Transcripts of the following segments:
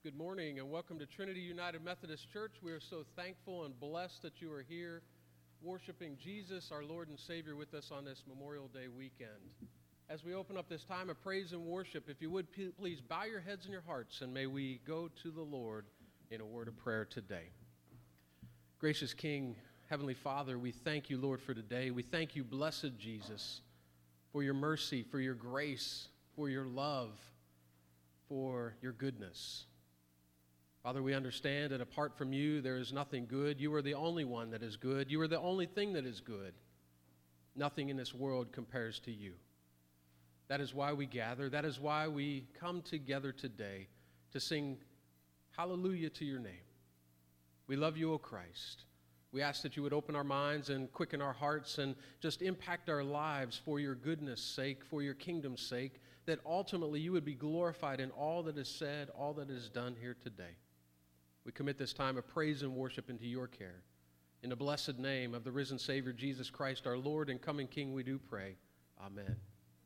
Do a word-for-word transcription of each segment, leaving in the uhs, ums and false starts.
Good morning and welcome to Trinity United Methodist Church. We are so thankful and blessed that you are here worshiping Jesus, our Lord and Savior, with us on this Memorial Day weekend. As we open up this time of praise and worship, if you would please bow your heads and your hearts, and may we go to the Lord in a word of prayer today. Gracious King, Heavenly Father, we thank you, Lord, for today. We thank you, blessed Jesus, for your mercy, for your grace, for your love, for your goodness. Father, we understand that apart from you, there is nothing good. You are the only one that is good. You are the only thing that is good. Nothing in this world compares to you. That is why we gather. That is why we come together today to sing hallelujah to your name. We love you, O Christ. We ask that you would open our minds and quicken our hearts and just impact our lives for your goodness' sake, for your kingdom's sake, that ultimately you would be glorified in all that is said, all that is done here today. We commit this time of praise and worship into your care. In the blessed name of the risen Savior, Jesus Christ, our Lord and coming King, we do pray. Amen.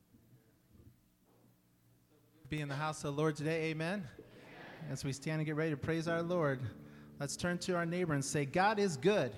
Be in the house of the Lord today, amen? Amen. As we stand and get ready to praise our Lord, let's turn to our neighbor and say, God is good.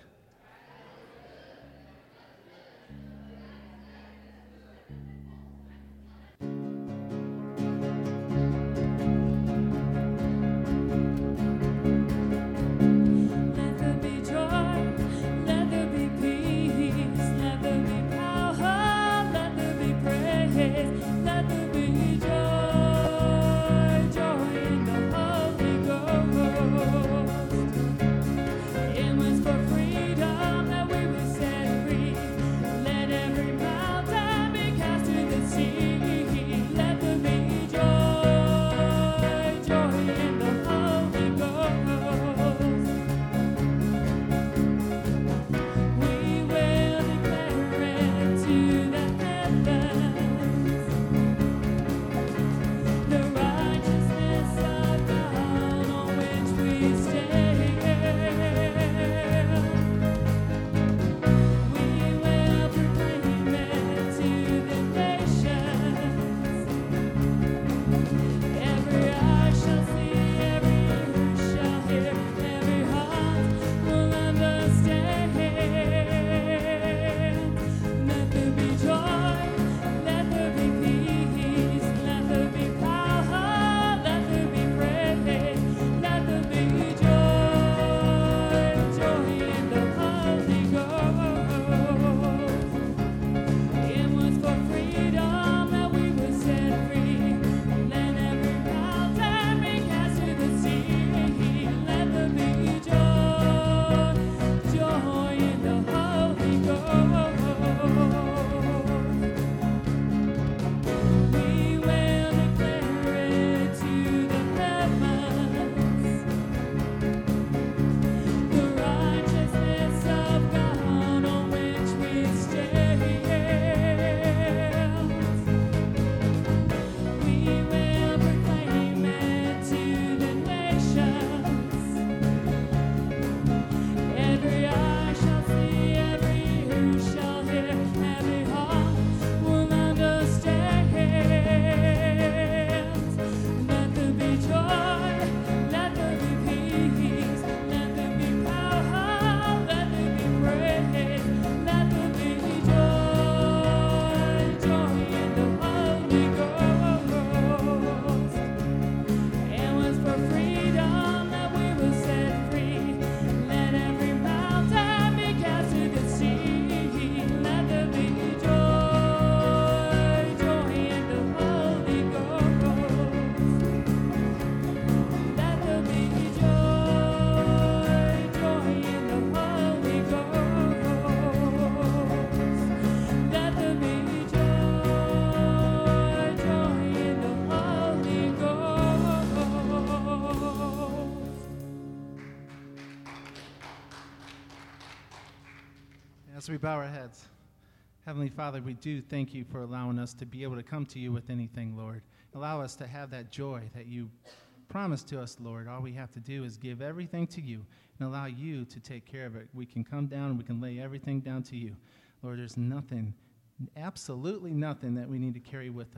As we bow our heads, Heavenly Father, we do thank you for allowing us to be able to come to you with anything, Lord. Allow us to have that joy that you promised to us, Lord. All we have to do is give everything to you and allow you to take care of it. We can come down and we can lay everything down to you. Lord, there's nothing, absolutely nothing that we need to carry with us.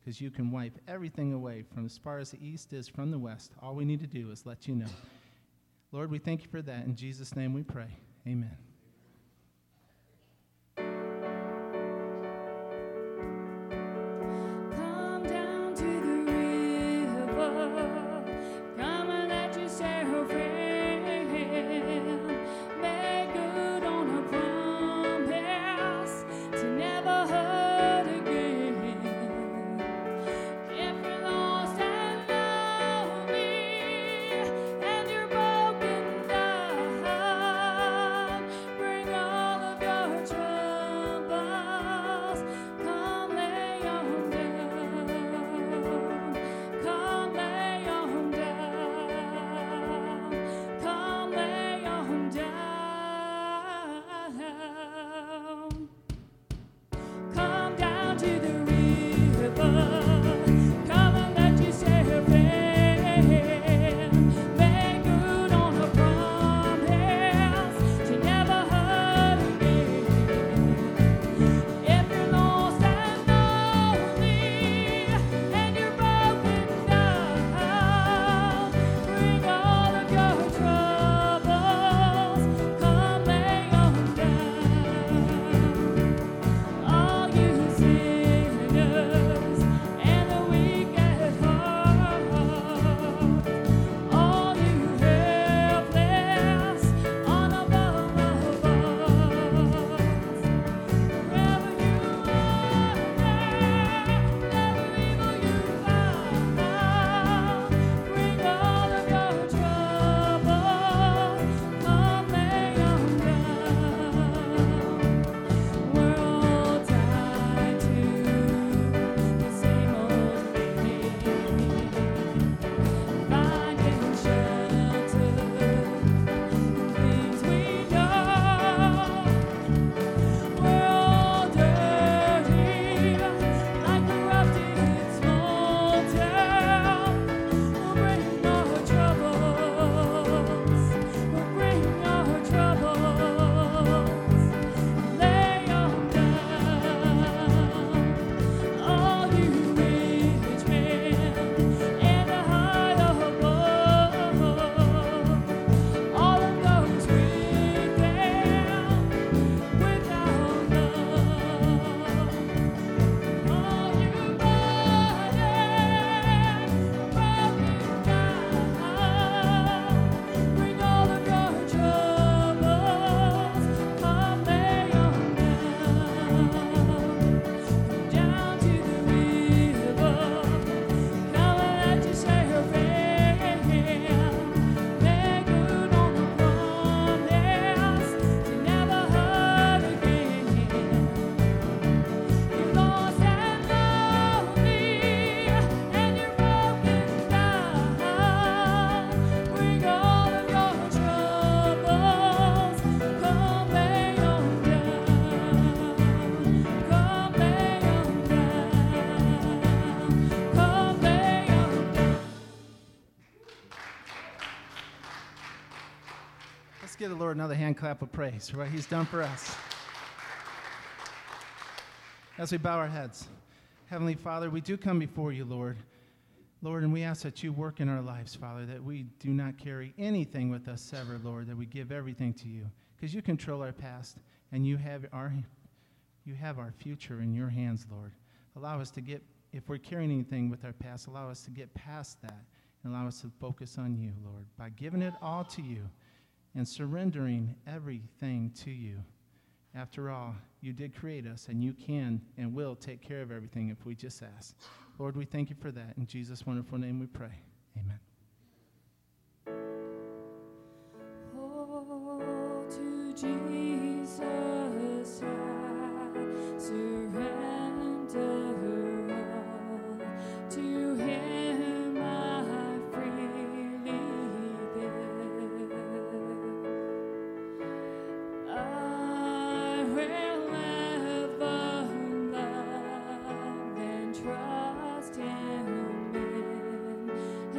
because you can wipe everything away from as far as the east is from the west. All we need to do is let you know. Lord, we thank you for that. In Jesus' name we pray. Amen. Give the Lord another hand clap of praise for what he's done for us. As we bow our heads, Heavenly Father, we do come before you, Lord. Lord, and we ask that you work in our lives, Father, that we do not carry anything with us ever, Lord, that we give everything to you, because you control our past, and you have our, you have our future in your hands, Lord. Allow us to get, if we're carrying anything with our past, allow us to get past that, and allow us to focus on you, Lord, by giving it all to you and surrendering everything to you. After all, you did create us, and you can and will take care of everything if we just ask. Lord, we thank you for that. In Jesus' wonderful name we pray. Amen. Oh, to Jesus I surrender all. To him I freely give. I will ever love and trust him in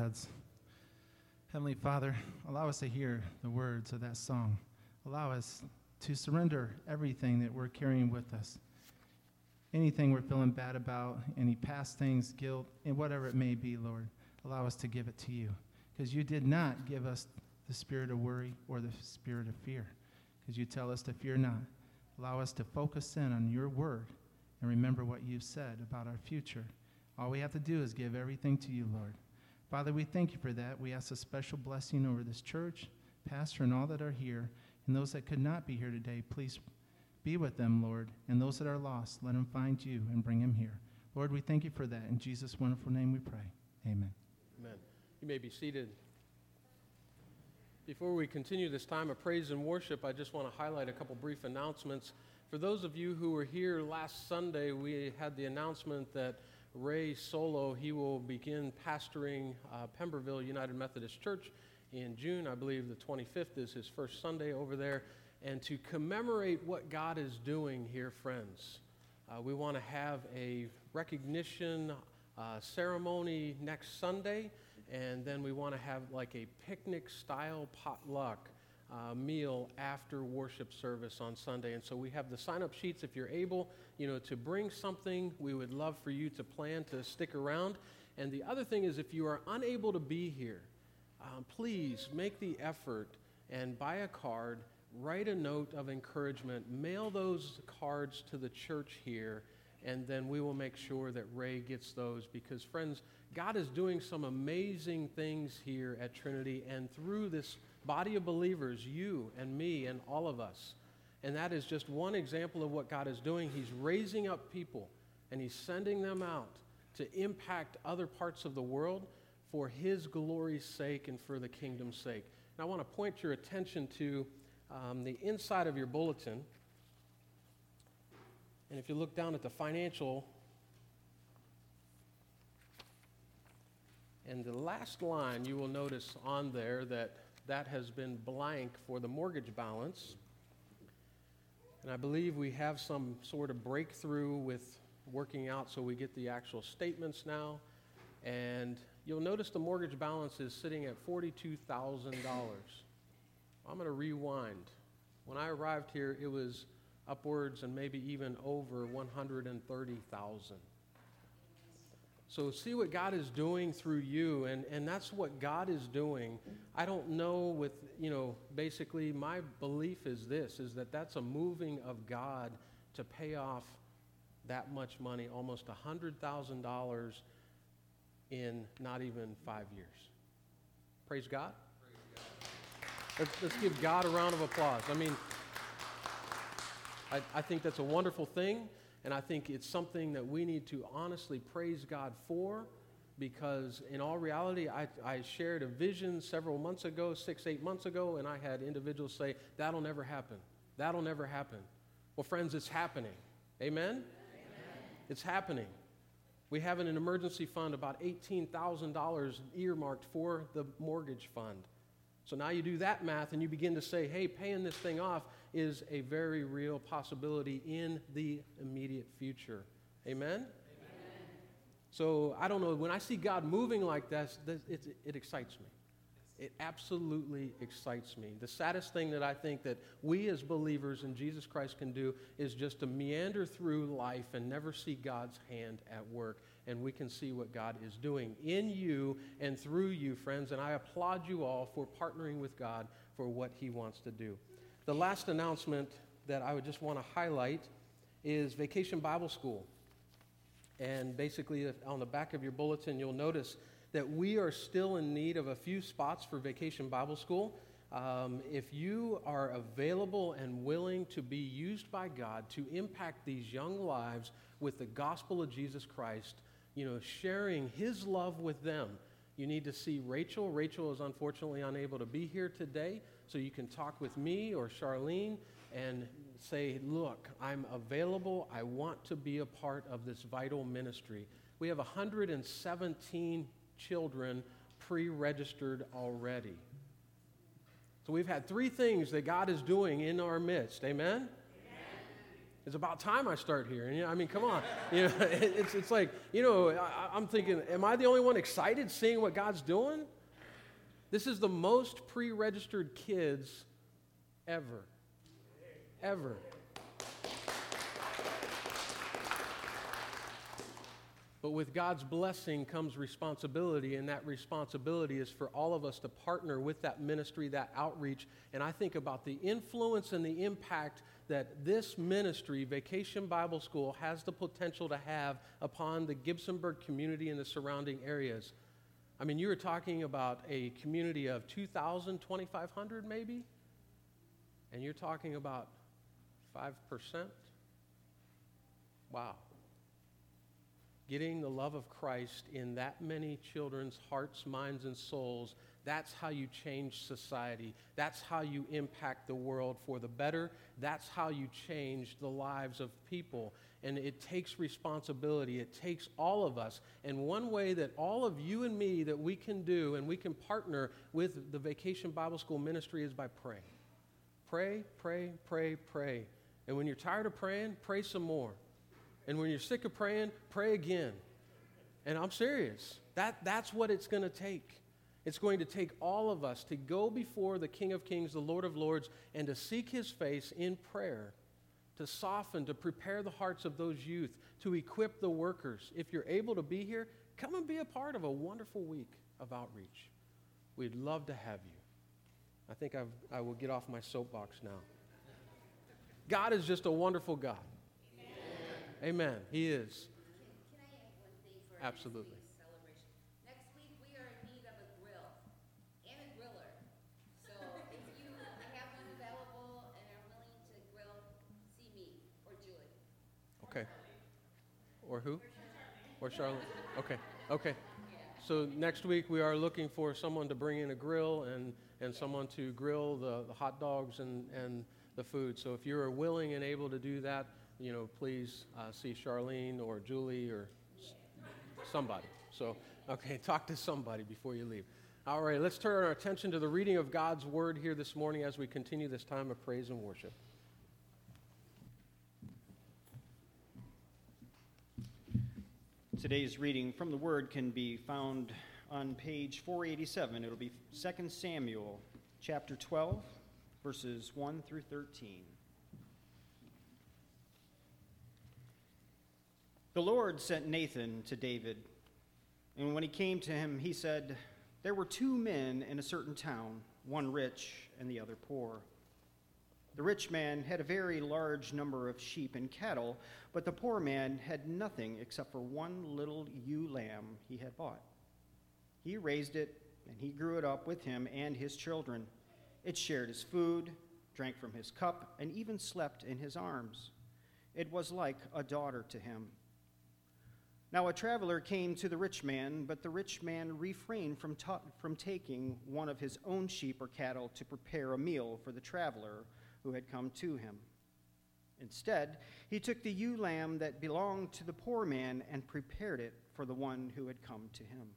heads. Heavenly Father, allow us to hear the words of that song. Allow us to surrender everything that we're carrying with us. Anything we're feeling bad about, any past things, guilt, and whatever it may be, Lord, allow us to give it to you. Because you did not give us the spirit of worry or the spirit of fear. Because you tell us to fear not. Allow us to focus in on your word and remember what you've said about our future. All we have to do is give everything to you, Lord. Father, we thank you for that. We ask a special blessing over this church, pastor, and all that are here. And those that could not be here today, please be with them, Lord. And those that are lost, let them find you and bring them here. Lord, we thank you for that. In Jesus' wonderful name we pray. Amen. Amen. You may be seated. Before we continue this time of praise and worship, I just want to highlight a couple brief announcements. For those of you who were here last Sunday, we had the announcement that Ray Solo, he will begin pastoring uh, Pemberville United Methodist Church in June. I believe the twenty-fifth is his first Sunday over there. And to commemorate what God is doing here, friends, uh, we want to have a recognition uh, ceremony next Sunday, and then we want to have like a picnic-style potluck uh, meal after worship service on Sunday. And so we have the sign-up sheets if you're able, you know, to bring something. We would love for you to plan to stick around. And the other thing is, if you are unable to be here, um, please make the effort and buy a card. Write a note of encouragement, mail those cards to the church here, and then we will make sure that Ray gets those, because, friends, God is doing some amazing things here at Trinity, and through this body of believers, you and me and all of us. And that is just one example of what God is doing. He's raising up people, and he's sending them out to impact other parts of the world for his glory's sake and for the kingdom's sake. And I want to point your attention to Um, the inside of your bulletin, and if you look down at the financial, and the last line, you will notice on there that that has been blank for the mortgage balance. And I believe we have some sort of breakthrough with working out, so we get the actual statements now. And you'll notice the mortgage balance is sitting at forty-two thousand dollars. I'm going to rewind. When I arrived here, it was upwards and maybe even over one hundred thirty thousand. So see what God is doing through you, and, and that's what God is doing. I don't know with, you know, basically my belief is this, is that that's a moving of God to pay off that much money, almost one hundred thousand dollars in not even five years. Praise God. Let's, let's give God a round of applause. I mean, I, I think that's a wonderful thing, and I think it's something that we need to honestly praise God for, because in all reality, I, I shared a vision several months ago, six, eight months ago, and I had individuals say, that'll never happen. That'll never happen. Well, friends, it's happening. Amen? Amen. It's happening. We have in an emergency fund about eighteen thousand dollars earmarked for the mortgage fund. So now you do that math and you begin to say, hey, paying this thing off is a very real possibility in the immediate future. Amen? Amen. So I don't know, when I see God moving like that, it, it excites me. It absolutely excites me. The saddest thing that I think that we as believers in Jesus Christ can do is just to meander through life and never see God's hand at work. And we can see what God is doing in you and through you, friends. And I applaud you all for partnering with God for what he wants to do. The last announcement that I would just want to highlight is Vacation Bible School. And basically, on the back of your bulletin, you'll notice that we are still in need of a few spots for Vacation Bible School. Um, if you are available and willing to be used by God to impact these young lives with the gospel of Jesus Christ, you know, sharing his love with them, you need to see Rachel. Rachel is unfortunately unable to be here today, so you can talk with me or Charlene and say, look, I'm available. I want to be a part of this vital ministry. We have one hundred seventeen children pre-registered already. So we've had three things that God is doing in our midst. Amen? Amen. It's about time I start here. And, you know, I mean, come on. You know, it, it's, it's like, you know, I, I'm thinking, am I the only one excited seeing what God's doing? This is the most pre-registered kids ever. Ever. But with God's blessing comes responsibility, and that responsibility is for all of us to partner with that ministry, that outreach. And I think about the influence and the impact that this ministry, Vacation Bible School, has the potential to have upon the Gibsonburg community and the surrounding areas. I mean, you were talking about a community of two thousand, twenty-five hundred maybe, and you're talking about five percent? Wow. Getting the love of Christ in that many children's hearts, minds, and souls, that's how you change society. That's how you impact the world for the better. That's how you change the lives of people. And it takes responsibility. It takes all of us. And one way that all of you and me that we can do and we can partner with the Vacation Bible School ministry is by praying. Pray, pray, pray, pray. And when you're tired of praying, pray some more. And when you're sick of praying, pray again. And I'm serious. That, that's what it's going to take. It's going to take all of us to go before the King of Kings, the Lord of Lords, and to seek his face in prayer, to soften, to prepare the hearts of those youth, to equip the workers. If you're able to be here, come and be a part of a wonderful week of outreach. We'd love to have you. I think I've, I will get off my soapbox now. God is just a wonderful God. Amen. He is. Can, can I add one thing for Absolutely. next week's celebration? Next week we are in need of a grill and a griller. So if you have one available and are willing to grill, see me or Julie. Okay. Or who? Or Charlotte? Okay. Okay. So next week we are looking for someone to bring in a grill and, and someone to grill the, the hot dogs and, and the food. So if you are willing and able to do that, you know, please uh, see Charlene or Julie or s- somebody. So, okay, talk to somebody before you leave. All right, let's turn our attention to the reading of God's Word here this morning as we continue this time of praise and worship. Today's reading from the Word can be found on page four eighty-seven. It'll be Second Samuel chapter twelve, verses one through thirteen. The Lord sent Nathan to David, and when he came to him, he said, "There were two men in a certain town, one rich and the other poor. The rich man had a very large number of sheep and cattle, but the poor man had nothing except for one little ewe lamb he had bought. He raised it, and he grew it up with him and his children. It shared his food, drank from his cup, and even slept in his arms. It was like a daughter to him. Now a traveler came to the rich man, but the rich man refrained from, ta- from taking one of his own sheep or cattle to prepare a meal for the traveler who had come to him. Instead, he took the ewe lamb that belonged to the poor man and prepared it for the one who had come to him."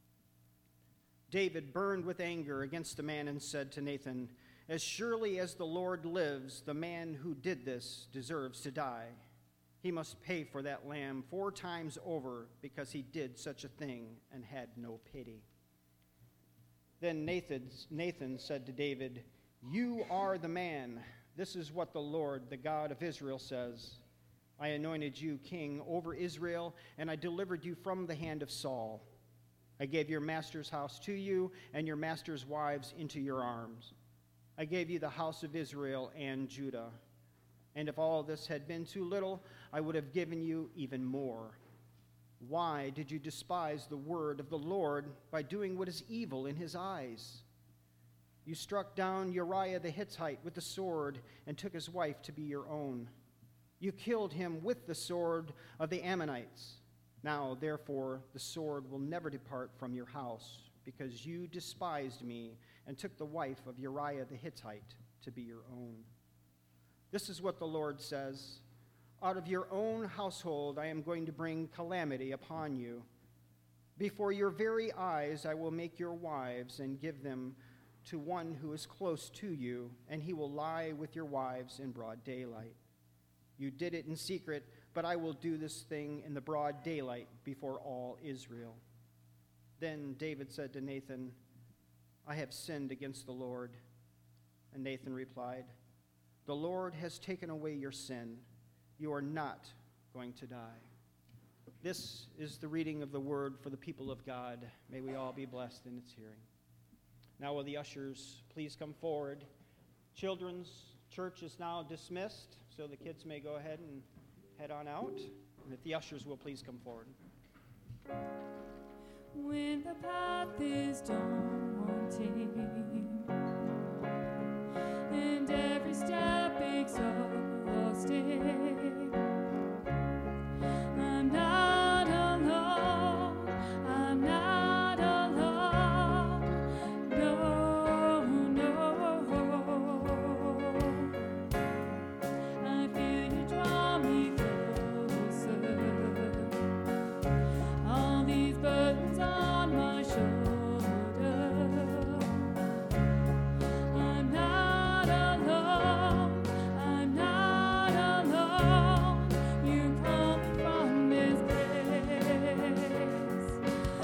David burned with anger against the man and said to Nathan, "As surely as the Lord lives, the man who did this deserves to die. He must pay for that lamb four times over because he did such a thing and had no pity." Then Nathan, Nathan said to David, "You are the man. This is what the Lord, the God of Israel, says. I anointed you king over Israel, and I delivered you from the hand of Saul. I gave your master's house to you and your master's wives into your arms. I gave you the house of Israel and Judah. And if all this had been too little, I would have given you even more. Why did you despise the word of the Lord by doing what is evil in his eyes? You struck down Uriah the Hittite with the sword and took his wife to be your own. You killed him with the sword of the Ammonites. Now, therefore, the sword will never depart from your house, because you despised me and took the wife of Uriah the Hittite to be your own. This is what the Lord says. Out of your own household I am going to bring calamity upon you. Before your very eyes I will make your wives and give them to one who is close to you, and he will lie with your wives in broad daylight. You did it in secret, but I will do this thing in the broad daylight before all Israel." Then David said to Nathan, "I have sinned against the Lord." And Nathan replied, "The Lord has taken away your sin. You are not going to die." This is the reading of the word for the people of God. May we all be blessed in its hearing. Now will the ushers please come forward. Children's church is now dismissed, so the kids may go ahead and head on out. And if the ushers will please come forward. When the path is daunting and every step exhausting, I'm not alone, I'm not alone, no, no. I feel you draw me closer, all these burdens on my shoulder. I'm not alone, I'm not alone. You come from this place.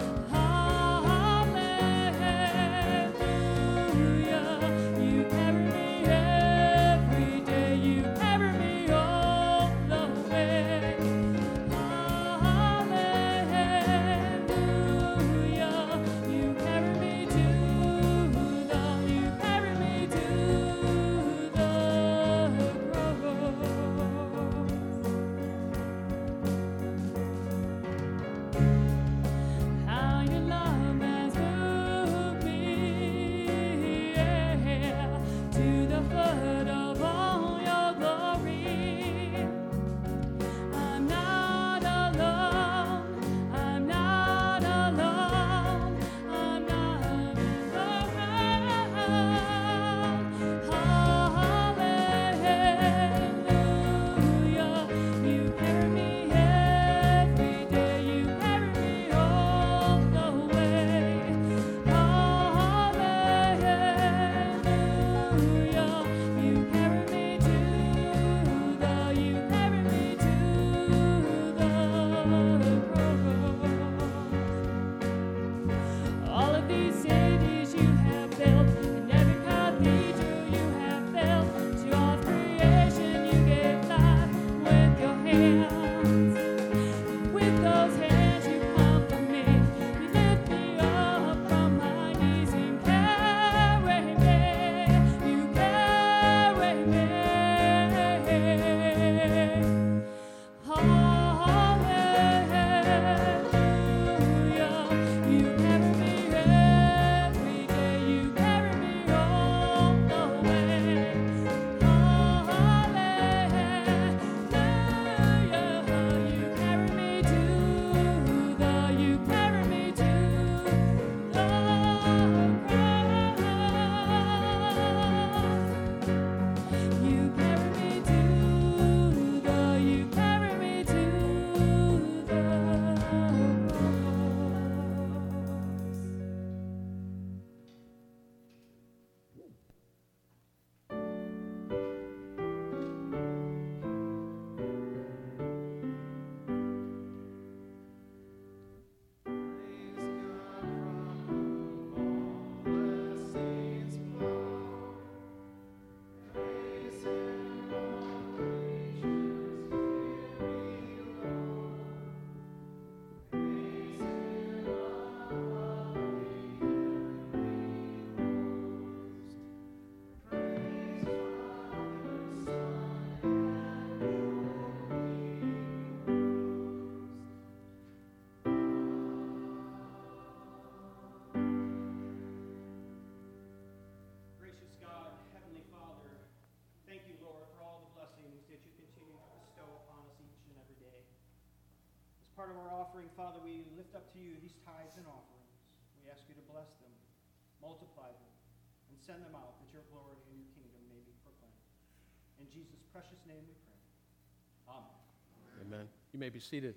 Hallelujah. You carry me every day. You carry me all the way. Hallelujah. You carry me to the, you carry me to the cross. How your love has moved me, yeah, to the foot of all your glory. I'm not alone, I'm not alone, I'm not alone. Hallelujah. You carry me every day, you carry me all the way. Hallelujah. You carry me to the, you carry me to the cross. All of these cities you have built, and every cathedral you have built, to all creation you gave life with your hands. With those hands you comfort me, you lift me up from my knees and carry me, you carry me. Hallelujah. You carry me every day, you carry me all the way. Hallelujah. You carry me to the, you carry me to the cross. You carry me to the, you carry me to the Gracious God, Heavenly Father, thank you, Lord, for all the blessings that you continue to bestow upon us each and every day. As part of our offering, Father, we lift up to you these tithes and offerings. We ask you to bless them, multiply them, and send them out that your glory and your kingdom may be proclaimed. In Jesus' precious name we pray. Amen. Amen. You may be seated.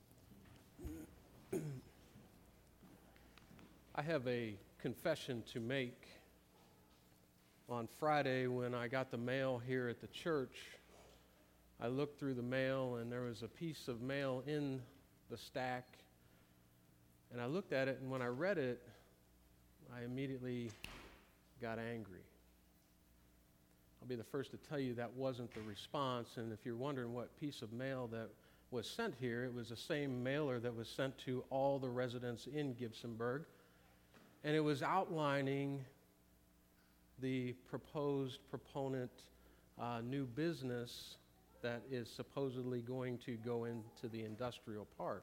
I have a confession to make. On Friday, when I got the mail here at the church, I looked through the mail, and there was a piece of mail in the stack, and I looked at it, and when I read it, I immediately got angry. I'll be the first to tell you that wasn't the response, and if you're wondering what piece of mail that was sent here, it was the same mailer that was sent to all the residents in Gibsonburg, and it was outlining the proposed proponent uh, new business that is supposedly going to go into the industrial park.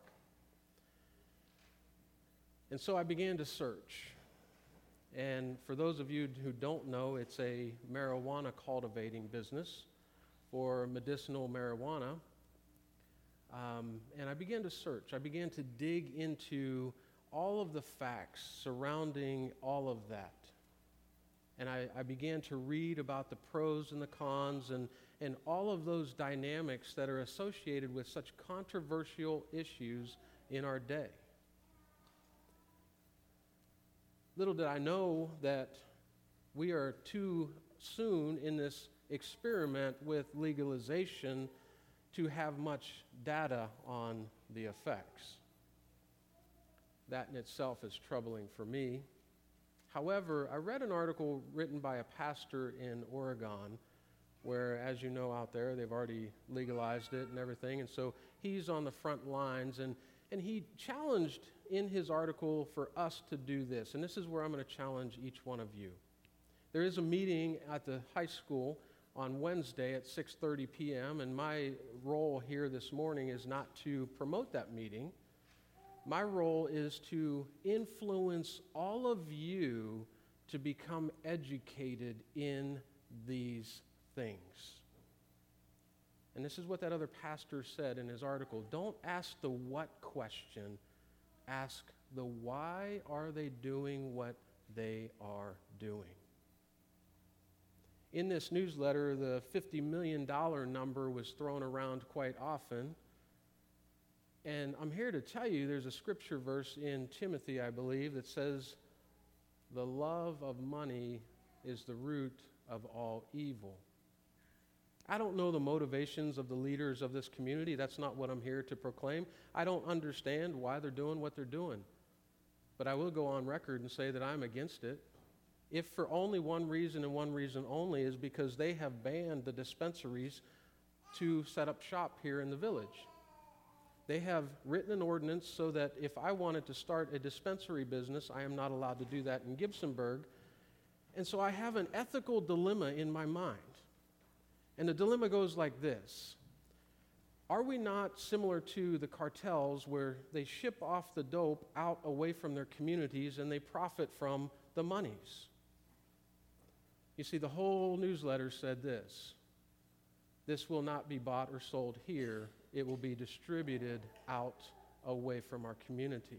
And so I began to search. And for those of you who don't know, it's a marijuana cultivating business for medicinal marijuana. Um, and I began to search. I began to dig into all of the facts surrounding all of that. And I, I began to read about the pros and the cons and, and all of those dynamics that are associated with such controversial issues in our day. Little did I know that we are too soon in this experiment with legalization to have much data on the effects. That in itself is troubling for me. However, I read an article written by a pastor in Oregon where, as you know out there, they've already legalized it and everything, and so he's on the front lines, and, and he challenged in his article for us to do this, and this is where I'm going to challenge each one of you. There is a meeting at the high school on Wednesday at six thirty p.m., and my role here this morning is not to promote that meeting. My role is to influence all of you to become educated in these things. And this is what that other pastor said in his article. Don't ask the what question, ask the why are they doing what they are doing. In this newsletter, the fifty million dollars number was thrown around quite often. And I'm here to tell you there's a scripture verse in Timothy, I believe, that says, the love of money is the root of all evil. I don't know the motivations of the leaders of this community. That's not what I'm here to proclaim. I don't understand why they're doing what they're doing. But I will go on record and say that I'm against it. If for only one reason and one reason only is because they have banned the dispensaries to set up shop here in the village. They have written an ordinance so that if I wanted to start a dispensary business, I am not allowed to do that in Gibsonburg. And so I have an ethical dilemma in my mind. And the dilemma goes like this. Are we not similar to the cartels where they ship off the dope out away from their communities and they profit from the monies? You see, the whole newsletter said this. This will not be bought or sold here. It will be distributed out away from our community.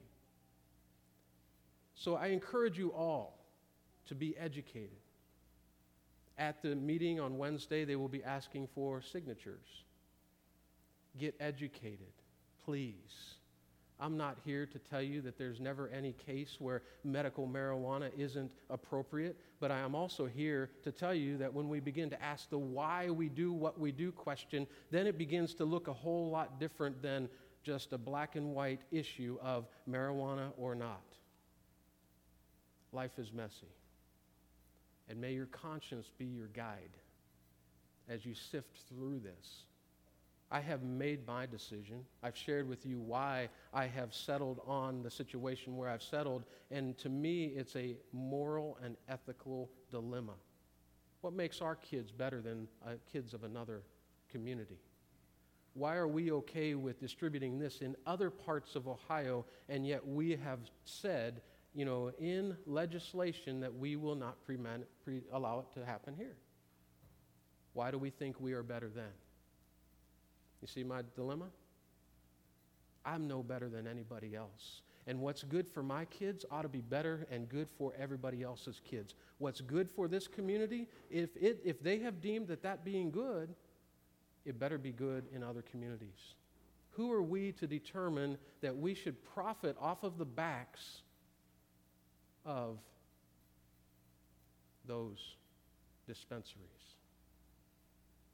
So I encourage you all to be educated. At the meeting on Wednesday, they will be asking for signatures. Get educated, please. I'm not here to tell you that there's never any case where medical marijuana isn't appropriate, but I am also here to tell you that when we begin to ask the why we do what we do question, then it begins to look a whole lot different than just a black and white issue of marijuana or not. Life is messy. And may your conscience be your guide as you sift through this. I have made my decision. I've shared with you why I have settled on the situation where I've settled, and to me, it's a moral and ethical dilemma. What makes our kids better than uh, kids of another community? Why are we okay with distributing this in other parts of Ohio, and yet we have said, you know, in legislation that we will not pre- pre- allow it to happen here? Why do we think we are better than? You see my dilemma? I'm no better than anybody else. And what's good for my kids ought to be better and good for everybody else's kids. What's good for this community, if, it, if they have deemed that that being good, it better be good in other communities. Who are we to determine that we should profit off of the backs of those dispensaries?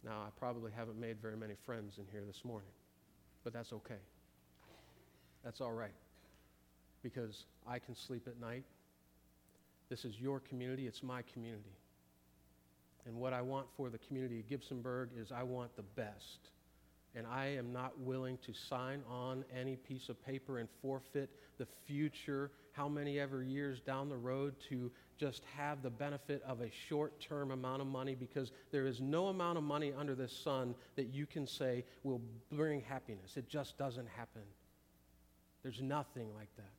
Now, I probably haven't made very many friends in here this morning, but that's okay. That's all right, because I can sleep at night. This is your community. It's my community. And what I want for the community of Gibsonburg is I want the best. And I am not willing to sign on any piece of paper and forfeit the future, how many ever years down the road, to just have the benefit of a short-term amount of money, because there is no amount of money under the sun that you can say will bring happiness. It just doesn't happen. There's nothing like that.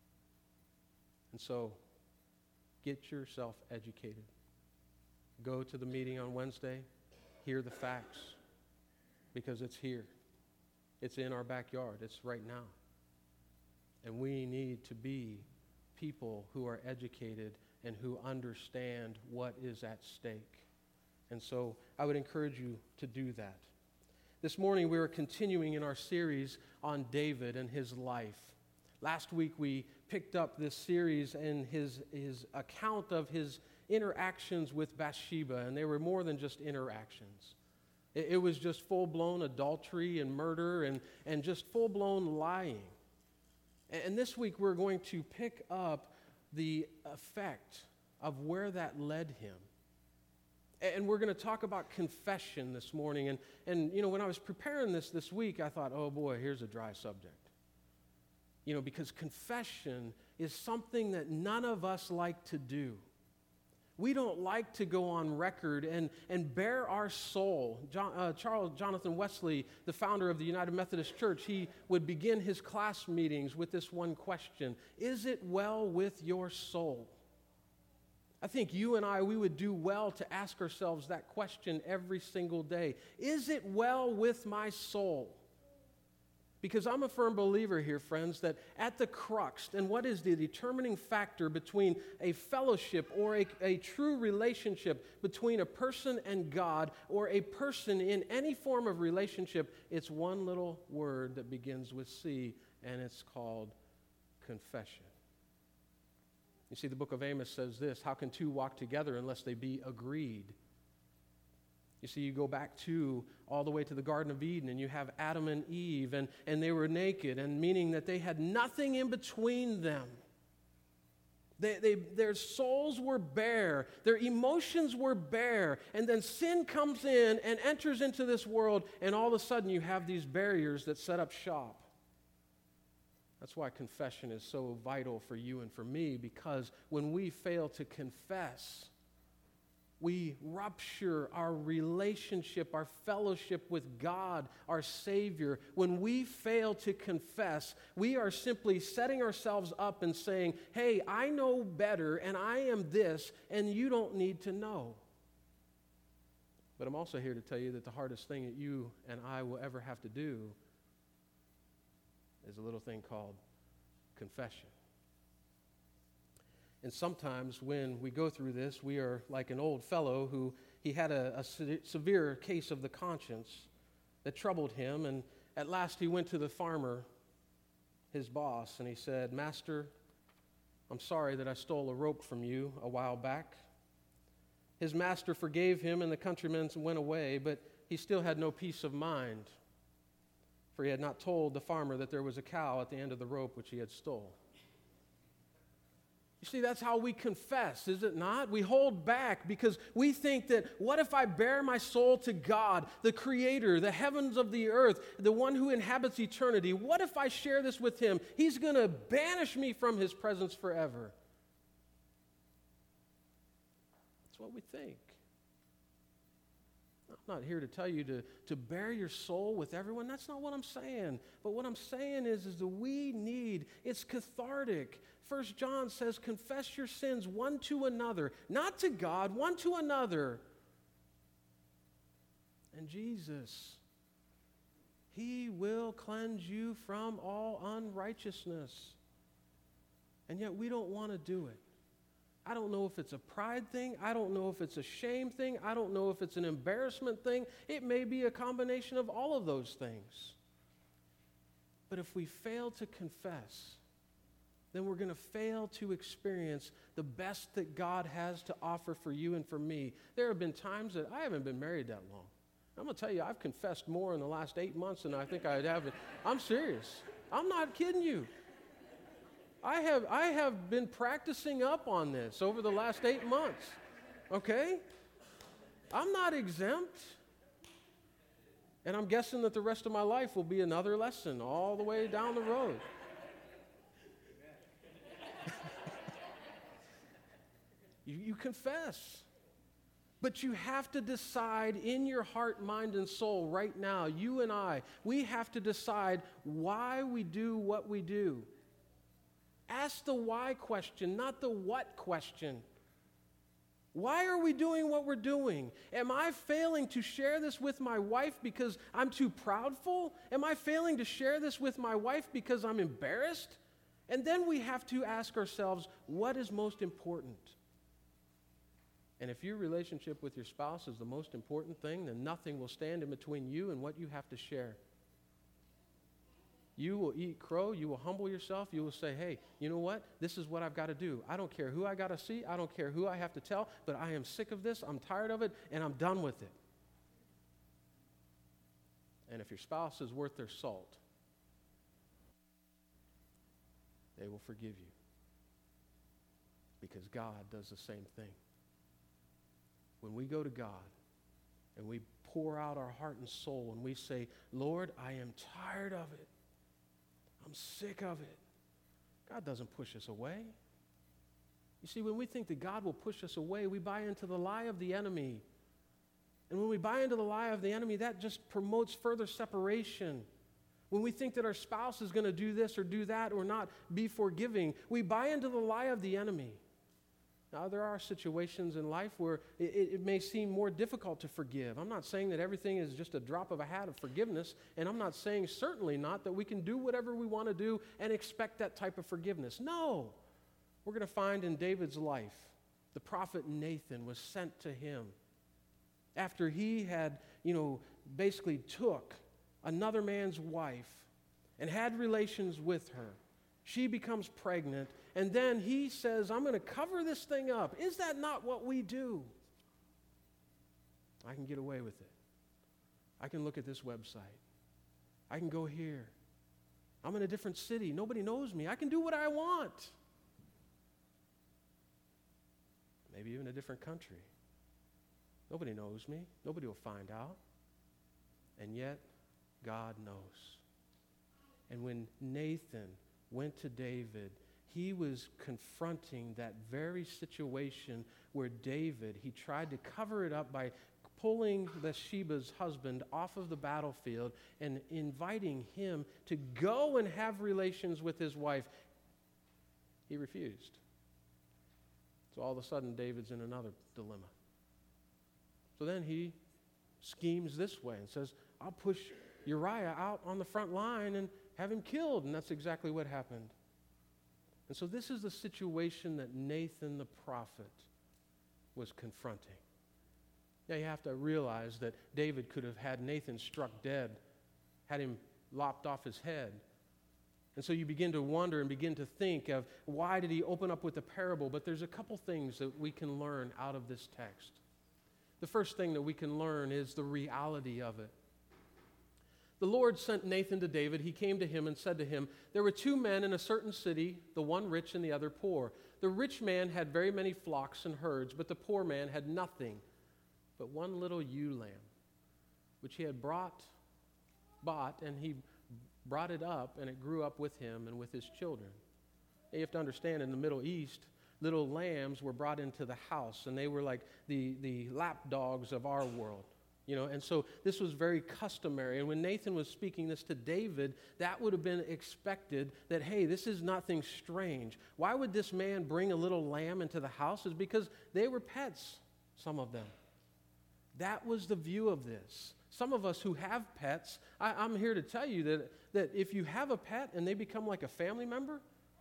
And so, get yourself educated. Go to the meeting on Wednesday, hear the facts, because it's here. It's in our backyard. It's right now. And we need to be people who are educated and who understand what is at stake. And so I would encourage you to do that. This morning we are continuing in our series on David and his life. Last week we picked up this series and his, his account of his interactions with Bathsheba, and they were more than just interactions. It, it was just full-blown adultery and murder and, and just full-blown lying. And, and this week we're going to pick up the effect of where that led him. And we're going to talk about confession this morning. And, and, you know, when I was preparing this this week, I thought, oh boy, here's a dry subject. You know, because confession is something that none of us like to do. We don't like to go on record and, and bare our soul. John, uh, Charles Jonathan Wesley, the founder of the United Methodist Church, he would begin his class meetings with this one question: is it well with your soul? I think you and I, we would do well to ask ourselves that question every single day. Is it well with my soul? Because I'm a firm believer here, friends, that at the crux, and what is the determining factor between a fellowship or a, a true relationship between a person and God, or a person in any form of relationship, it's one little word that begins with C, and it's called confession. You see, the book of Amos says this: how can two walk together unless they be agreed? You see, you go back to all the way to the Garden of Eden, and you have Adam and Eve, and, and they were naked, and meaning that they had nothing in between them. They, they, their souls were bare. Their emotions were bare. And then sin comes in and enters into this world, and all of a sudden you have these barriers that set up shop. That's why confession is so vital for you and for me, because when we fail to confess, we rupture our relationship, our fellowship with God, our Savior. When we fail to confess, we are simply setting ourselves up and saying, hey, I know better, and I am this, and you don't need to know. But I'm also here to tell you that the hardest thing that you and I will ever have to do is a little thing called confession. And sometimes when we go through this, we are like an old fellow who he had a, a se- severe case of the conscience that troubled him. And at last he went to the farmer, his boss, and he said, Master, I'm sorry that I stole a rope from you a while back. His master forgave him, and the countrymen went away, but he still had no peace of mind, for he had not told the farmer that there was a cow at the end of the rope which he had stole. You see, that's how we confess, is it not? We hold back because we think that, what if I bare my soul to God, the Creator, the heavens of the earth, the one who inhabits eternity? What if I share this with Him? He's going to banish me from His presence forever. That's what we think. I'm not here to tell you to, to bare your soul with everyone. That's not what I'm saying. But what I'm saying is, is that we need, it's cathartic. First John says, confess your sins one to another, not to God, one to another. And Jesus, He will cleanse you from all unrighteousness. And yet we don't want to do it. I don't know if it's a pride thing. I don't know if it's a shame thing. I don't know if it's an embarrassment thing. It may be a combination of all of those things. But if we fail to confess, then we're going to fail to experience the best that God has to offer for you and for me. There have been times that I haven't been married that long. I'm going to tell you, I've confessed more in the last eight months than I think I'd have. I'm serious. I'm not kidding you. I have, I have been practicing up on this over the last eight months, okay? I'm not exempt. And I'm guessing that the rest of my life will be another lesson all the way down the road. you, you confess. But you have to decide in your heart, mind, and soul right now, you and I, we have to decide why we do what we do. Ask the why question, not the what question. Why are we doing what we're doing? Am I failing to share this with my wife because I'm too proudful? Am I failing to share this with my wife because I'm embarrassed? And then we have to ask ourselves, what is most important? And if your relationship with your spouse is the most important thing, then nothing will stand in between you and what you have to share. You will eat crow, you will humble yourself, you will say, hey, you know what? This is what I've got to do. I don't care who I got to see, I don't care who I have to tell, but I am sick of this, I'm tired of it, and I'm done with it. And if your spouse is worth their salt, they will forgive you. Because God does the same thing. When we go to God and we pour out our heart and soul and we say, Lord, I am tired of it. I'm sick of it. God doesn't push us away. You see, when we think that God will push us away, we buy into the lie of the enemy. And when we buy into the lie of the enemy, that just promotes further separation. When we think that our spouse is going to do this or do that or not be forgiving, we buy into the lie of the enemy. Now, there are situations in life where it, it may seem more difficult to forgive. I'm not saying that everything is just a drop of a hat of forgiveness, and I'm not saying, certainly not, that we can do whatever we want to do and expect that type of forgiveness. No. We're going to find in David's life, the prophet Nathan was sent to him after he had, you know, basically took another man's wife and had relations with her. She becomes pregnant, and then he says, I'm going to cover this thing up. Is that not what we do? I can get away with it. I can look at this website. I can go here. I'm in a different city. Nobody knows me. I can do what I want. Maybe even a different country. Nobody knows me. Nobody will find out. And yet, God knows. And when Nathan went to David, he was confronting that very situation where David, he tried to cover it up by pulling Bathsheba's husband off of the battlefield and inviting him to go and have relations with his wife. He refused. So all of a sudden, David's in another dilemma. So then he schemes this way and says, I'll push Uriah out on the front line and have him killed. And that's exactly what happened. And so this is the situation that Nathan the prophet was confronting. Now you have to realize that David could have had Nathan struck dead, had him lopped off his head. And so you begin to wonder and begin to think of why did he open up with the parable? But there's a couple things that we can learn out of this text. The first thing that we can learn is the reality of it. The Lord sent Nathan to David. He came to him and said to him, there were two men in a certain city, the one rich and the other poor. The rich man had very many flocks and herds, but the poor man had nothing but one little ewe lamb, which he had brought, bought, and he brought it up, and it grew up with him and with his children. And you have to understand, in the Middle East, little lambs were brought into the house, and they were like the, the lap dogs of our world. You know, and so this was very customary. And when Nathan was speaking this to David, that would have been expected that, hey, this is nothing strange. Why would this man bring a little lamb into the house? Is because they were pets, some of them. That was the view of this. Some of us who have pets, I, I'm here to tell you that, that if you have a pet and they become like a family member,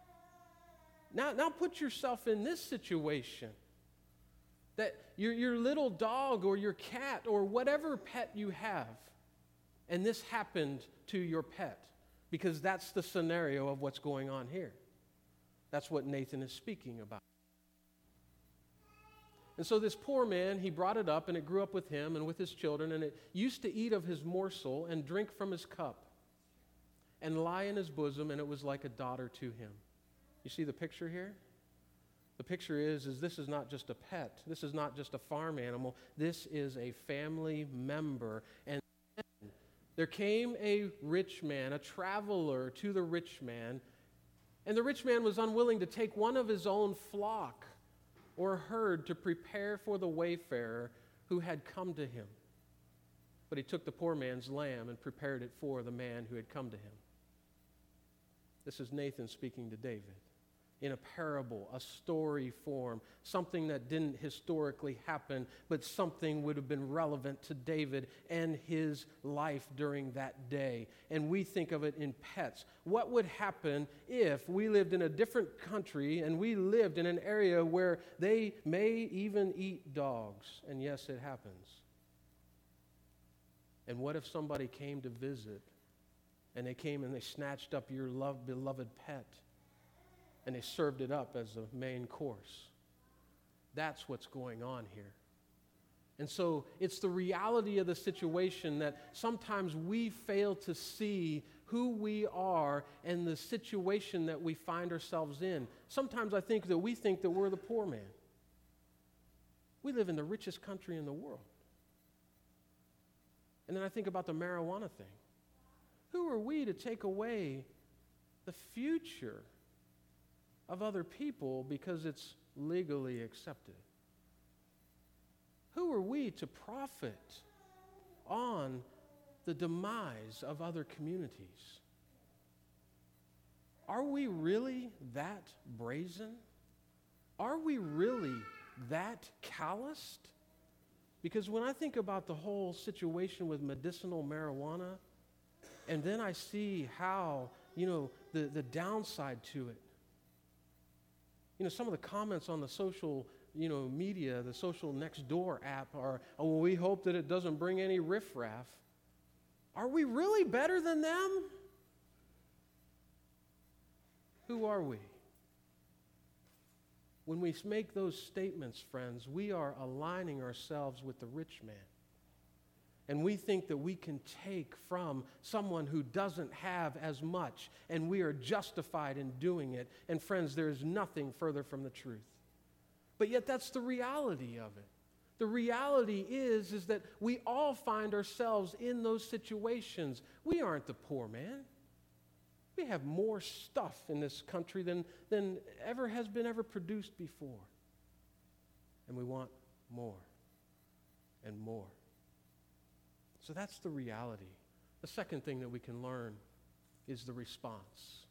now, now put yourself in this situation. That your, your little dog or your cat or whatever pet you have, and this happened to your pet, because that's the scenario of what's going on here. That's what Nathan is speaking about. And so this poor man, he brought it up, and it grew up with him and with his children, and it used to eat of his morsel and drink from his cup and lie in his bosom, and it was like a daughter to him. You see the picture here? The picture is, is this is not just a pet. This is not just a farm animal. This is a family member. And then there came a rich man, a traveler to the rich man, and the rich man was unwilling to take one of his own flock or herd to prepare for the wayfarer who had come to him. But he took the poor man's lamb and prepared it for the man who had come to him. This is Nathan speaking to David in a parable, a story form, something that didn't historically happen, but something would have been relevant to David and his life during that day. And we think of it in pets. What would happen if we lived in a different country and we lived in an area where they may even eat dogs? And yes, it happens. And what if somebody came to visit and they came and they snatched up your loved, beloved pet and they served it up as a main course? That's what's going on here. And so it's the reality of the situation that sometimes we fail to see who we are and the situation that we find ourselves in. Sometimes I think that we think that we're the poor man. We live in the richest country in the world. And then I think about the marijuana thing. Who are we to take away the future of other people because it's legally accepted? Who are we to profit on the demise of other communities? Are we really that brazen? Are we really that calloused? Because when I think about the whole situation with medicinal marijuana, and then I see how, you know, the, the downside to it. You know, some of the comments on the social, you know, media, the social next door app are, oh, well, we hope that it doesn't bring any riffraff. Are we really better than them? Who are we? When we make those statements, friends, we are aligning ourselves with the rich man. And we think that we can take from someone who doesn't have as much, and we are justified in doing it. And friends, there is nothing further from the truth. But yet that's the reality of it. The reality is, is that we all find ourselves in those situations. We aren't the poor man. We have more stuff in this country than, than ever has been ever produced before. And we want more and more. So that's the reality. The second thing that we can learn is the response.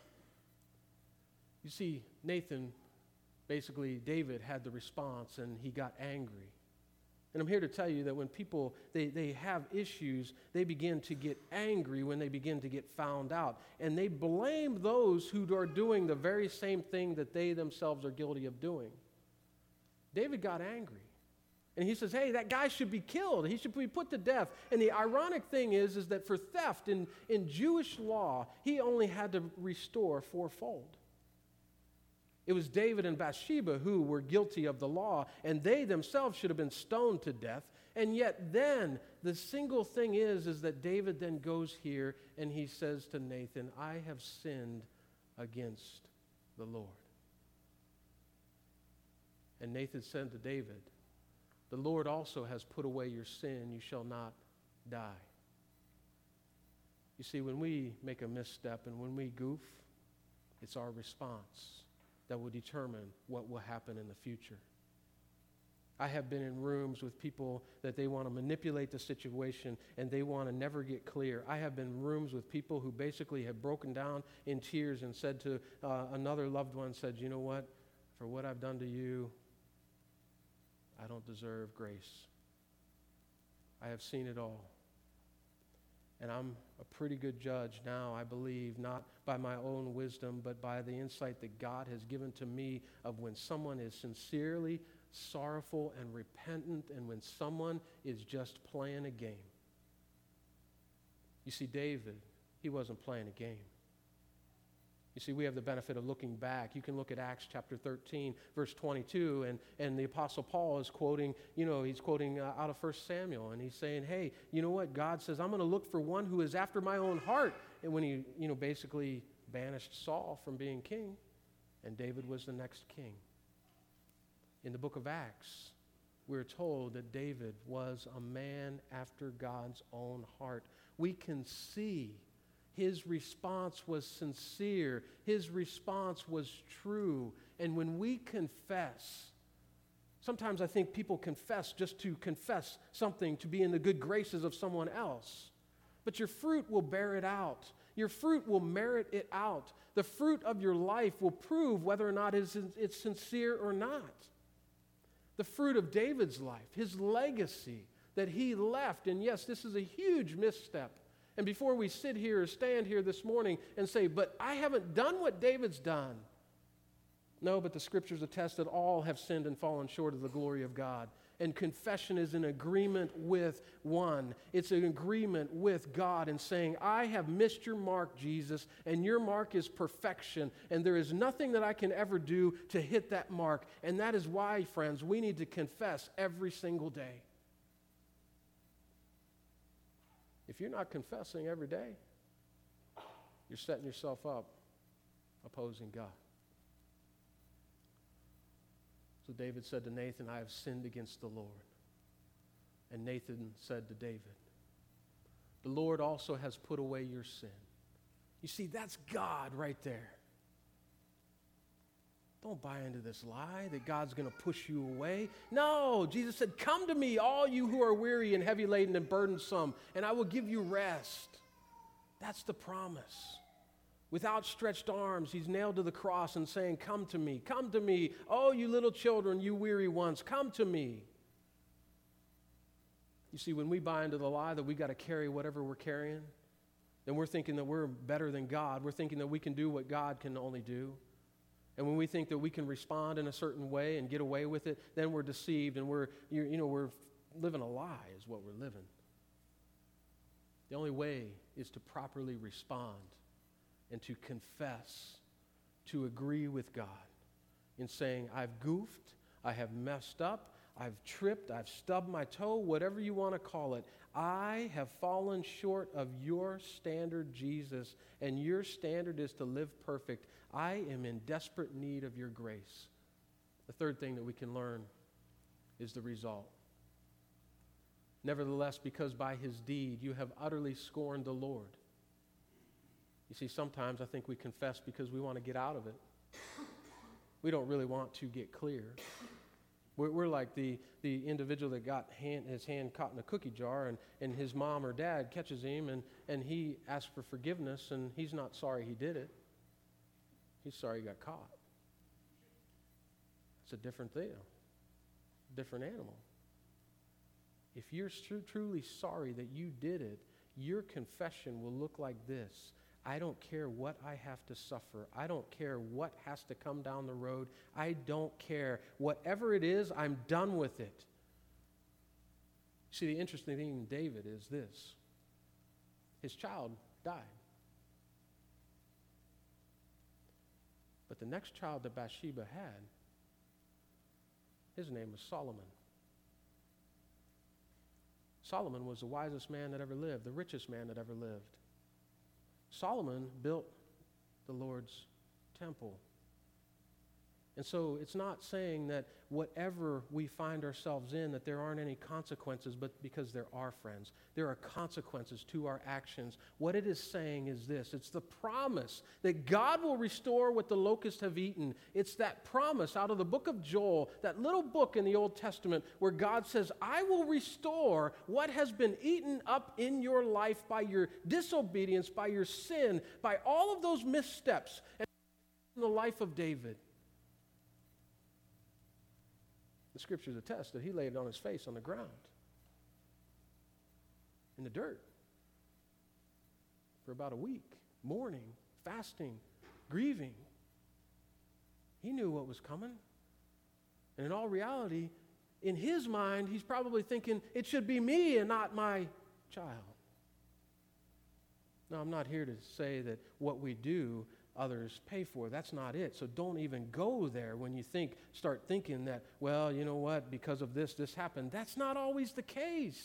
You see, Nathan, basically David had the response and he got angry. And I'm here to tell you that when people, they, they have issues, they begin to get angry when they begin to get found out. And they blame those who are doing the very same thing that they themselves are guilty of doing. David got angry. And he says, hey, that guy should be killed. He should be put to death. And the ironic thing is, is that for theft in, in Jewish law, he only had to restore fourfold. It was David and Bathsheba who were guilty of the law, and they themselves should have been stoned to death. And yet then, the single thing is, is that David then goes here and he says to Nathan, I have sinned against the Lord. And Nathan said to David, the Lord also has put away your sin. You shall not die. You see, when we make a misstep and when we goof, it's our response that will determine what will happen in the future. I have been in rooms with people that they want to manipulate the situation and they want to never get clear. I have been in rooms with people who basically have broken down in tears and said to uh, another loved one, said, you know what, for what I've done to you, I don't deserve grace. I have seen it all. And I'm a pretty good judge now, I believe, not by my own wisdom, but by the insight that God has given to me of when someone is sincerely sorrowful and repentant and when someone is just playing a game. You see, David, he wasn't playing a game. You see, we have the benefit of looking back. You can look at Acts chapter thirteen, verse twenty-two, and, and the Apostle Paul is quoting, you know, he's quoting uh, out of First Samuel, and he's saying, hey, you know what? God says, I'm going to look for one who is after my own heart. And when he, you know, basically banished Saul from being king, and David was the next king. In the book of Acts, we're told that David was a man after God's own heart. We can see his response was sincere. His response was true. And when we confess, sometimes I think people confess just to confess something, to be in the good graces of someone else. But your fruit will bear it out. Your fruit will merit it out. The fruit of your life will prove whether or not it's, it's sincere or not. The fruit of David's life, his legacy that he left, and yes, this is a huge misstep. And before we sit here or stand here this morning and say, but I haven't done what David's done. No, but the scriptures attest that all have sinned and fallen short of the glory of God. And confession is an agreement with one. It's an agreement with God in saying, I have missed your mark, Jesus, and your mark is perfection. And there is nothing that I can ever do to hit that mark. And that is why, friends, we need to confess every single day. If you're not confessing every day, you're setting yourself up opposing God. So David said to Nathan, I have sinned against the Lord. And Nathan said to David, the Lord also has put away your sin. You see, that's God right there. Don't buy into this lie that God's going to push you away. No, Jesus said, come to me, all you who are weary and heavy laden and burdensome, and I will give you rest. That's the promise. With outstretched arms, he's nailed to the cross and saying, come to me, come to me. Oh, you little children, you weary ones, come to me. You see, when we buy into the lie that we got to carry whatever we're carrying, then we're thinking that we're better than God. We're thinking that we can do what God can only do. And when we think that we can respond in a certain way and get away with it, then we're deceived and we're, you, you know, we're living a lie is what we're living. The only way is to properly respond and to confess, to agree with God in saying, I've goofed, I have messed up, I've tripped, I've stubbed my toe, whatever you want to call it. I have fallen short of your standard, Jesus, and your standard is to live perfect. I am in desperate need of your grace. The third thing that we can learn is the result. Nevertheless, because by his deed you have utterly scorned the Lord. You see, sometimes I think we confess because we want to get out of it. We don't really want to get clear. We're, we're like the, the individual that got hand, his hand caught in a cookie jar, and, and his mom or dad catches him, and, and he asks for forgiveness, and he's not sorry he did it. He's sorry he got caught. It's a different deal, different animal. If you're tr- truly sorry that you did it, your confession will look like this. I don't care what I have to suffer. I don't care what has to come down the road. I don't care. Whatever it is, I'm done with it. See, the interesting thing in David is this. His child died. But the next child that Bathsheba had, his name was Solomon. Solomon was the wisest man that ever lived, the richest man that ever lived. Solomon built the Lord's temple. And so it's not saying that whatever we find ourselves in, that there aren't any consequences, but because there are, friends. There are consequences to our actions. What it is saying is this. It's the promise that God will restore what the locusts have eaten. It's that promise out of the book of Joel, that little book in the Old Testament where God says, I will restore what has been eaten up in your life by your disobedience, by your sin, by all of those missteps and in the life of David. The scriptures attest that he laid on his face on the ground, in the dirt, for about a week, mourning, fasting, grieving. He knew what was coming. And in all reality, in his mind, he's probably thinking, it should be me and not my child. Now, I'm not here to say that what we do others pay for. That's not it. So don't even go there when you think, start thinking that, well, you know what, because of this, this happened. That's not always the case.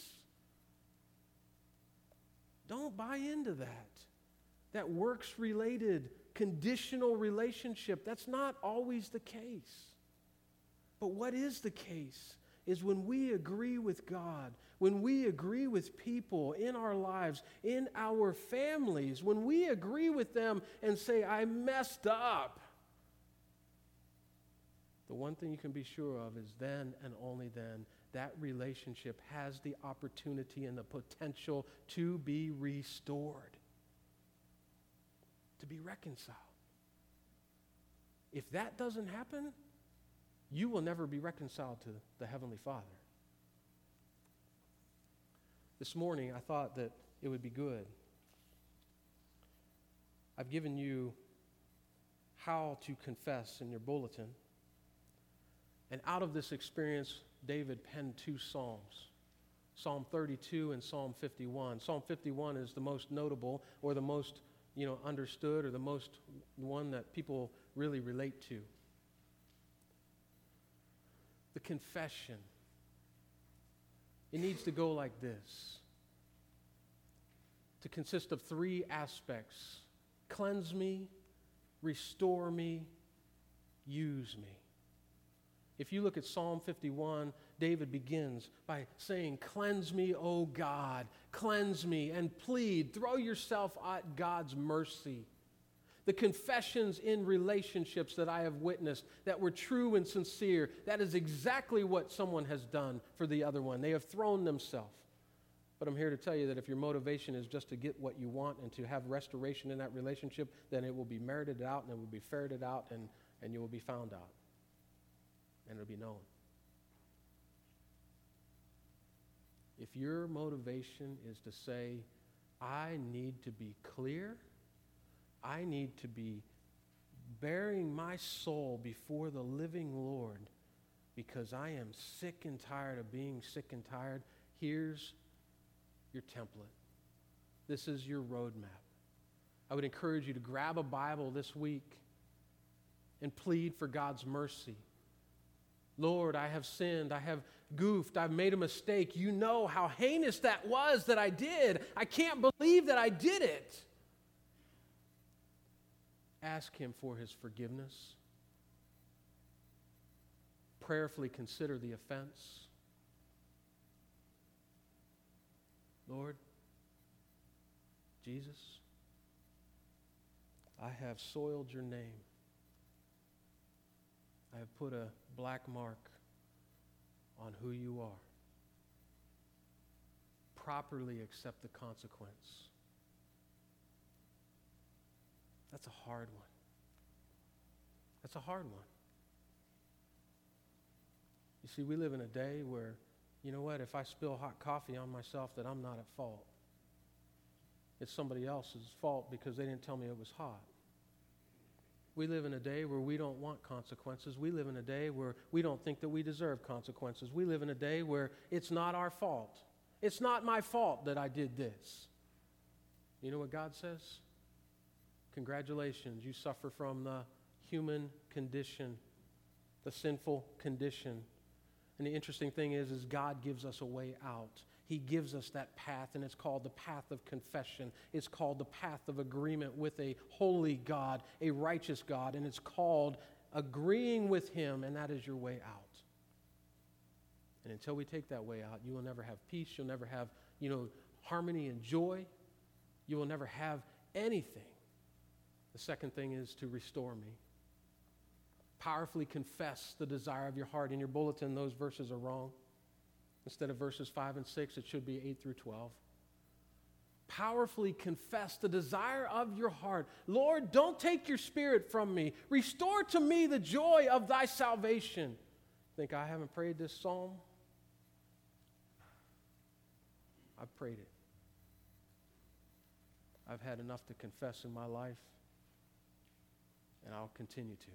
Don't buy into that. That works-related, conditional relationship, that's not always the case. But what is the case is when we agree with God, when we agree with people in our lives, in our families, when we agree with them and say, I messed up, the one thing you can be sure of is then and only then that relationship has the opportunity and the potential to be restored, to be reconciled. If that doesn't happen, you will never be reconciled to the Heavenly Father. This morning, I thought that it would be good. I've given you how to confess in your bulletin. And out of this experience, David penned two psalms, Psalm thirty-two and Psalm fifty-one. Psalm fifty-one is the most notable or the most, you know, understood or the most one that people really relate to. The confession. It needs to go like this. To consist of three aspects. Cleanse me, restore me, use me. If you look at Psalm fifty-one, David begins by saying, cleanse me, O God, cleanse me, and plead, throw yourself at God's mercy. The confessions in relationships that I have witnessed that were true and sincere, that is exactly what someone has done for the other one. They have thrown themselves. But I'm here to tell you that if your motivation is just to get what you want and to have restoration in that relationship, then it will be merited out and it will be ferreted out and, and you will be found out. And it will be known. If your motivation is to say, I need to be clear, I need to be bearing my soul before the living Lord because I am sick and tired of being sick and tired, here's your template. This is your roadmap. I would encourage you to grab a Bible this week and plead for God's mercy. Lord, I have sinned, I have goofed, I've made a mistake. You know how heinous that was that I did. I can't believe that I did it. Ask him for his forgiveness. Prayerfully consider the offense. Lord, Jesus, I have soiled your name. I have put a black mark on who you are. Properly accept the consequence. That's a hard one. That's a hard one. You see, we live in a day where, you know what, if I spill hot coffee on myself, that I'm not at fault. It's somebody else's fault because they didn't tell me it was hot. We live in a day where we don't want consequences. We live in a day where we don't think that we deserve consequences. We live in a day where it's not our fault. It's not my fault that I did this. You know what God says? Congratulations, you suffer from the human condition, the sinful condition. And the interesting thing is, is God gives us a way out. He gives us that path, and it's called the path of confession. It's called the path of agreement with a holy God, a righteous God, and it's called agreeing with him, and that is your way out. And until we take that way out, you will never have peace. You'll never have, you know, harmony and joy. You will never have anything. The second thing is to restore me. Powerfully confess the desire of your heart. In your bulletin, those verses are wrong. Instead of verses five and six, it should be eight through twelve. Powerfully confess the desire of your heart. Lord, don't take your spirit from me. Restore to me the joy of thy salvation. Think I haven't prayed this psalm? I've prayed it. I've had enough to confess in my life, and I'll continue to.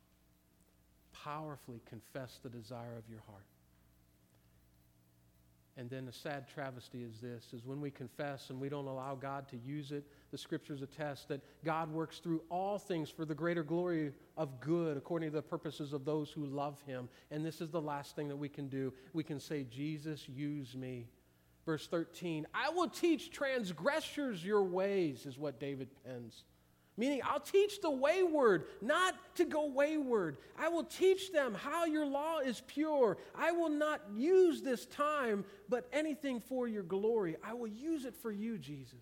Powerfully confess the desire of your heart. And then a sad travesty is this, is when we confess and we don't allow God to use it, the scriptures attest that God works through all things for the greater glory of good according to the purposes of those who love him. And this is the last thing that we can do. We can say, Jesus, use me. Verse thirteen, I will teach transgressors your ways, is what David pens. Meaning, I'll teach the wayward not to go wayward. I will teach them how your law is pure. I will not use this time, but anything for your glory. I will use it for you, Jesus.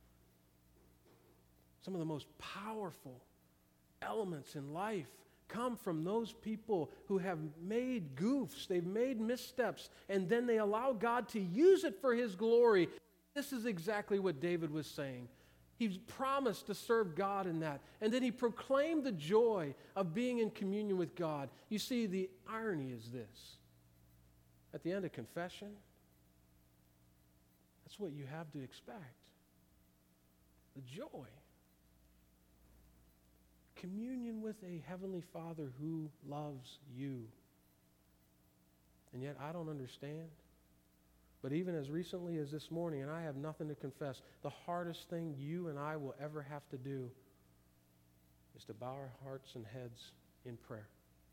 Some of the most powerful elements in life come from those people who have made goofs, they've made missteps, and then they allow God to use it for his glory. This is exactly what David was saying. He promised to serve God in that. And then he proclaimed the joy of being in communion with God. You see, the irony is this. At the end of confession, that's what you have to expect. The joy. Communion with a heavenly Father who loves you. And yet I don't understand. But even as recently as this morning, and I have nothing to confess, the hardest thing you and I will ever have to do is to bow our hearts and heads in prayer.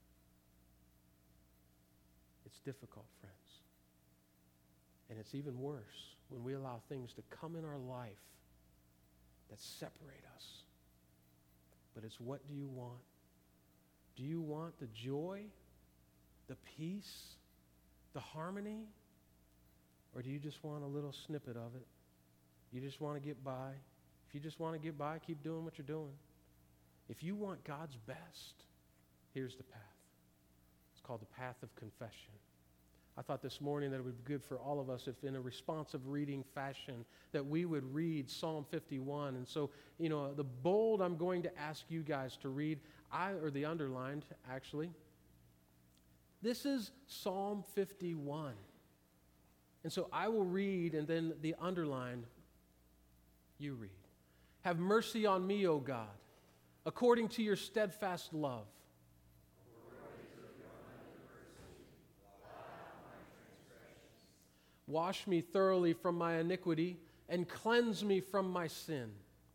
It's difficult, friends. And it's even worse when we allow things to come in our life that separate us. But it's, what do you want? Do you want the joy, the peace, the harmony? Or do you just want a little snippet of it? You just want to get by. If you just want to get by, keep doing what you're doing. If you want God's best, here's the path. It's called the path of confession. I thought this morning that it would be good for all of us if in a responsive reading fashion that we would read Psalm fifty-one. And so, you know, the bold I'm going to ask you guys to read, I or the underlined actually. This is Psalm fifty-one. And so I will read, and then the underline, you read. Have mercy on me, O God, according to your steadfast love. Wash me thoroughly from my iniquity, and cleanse me from my sin.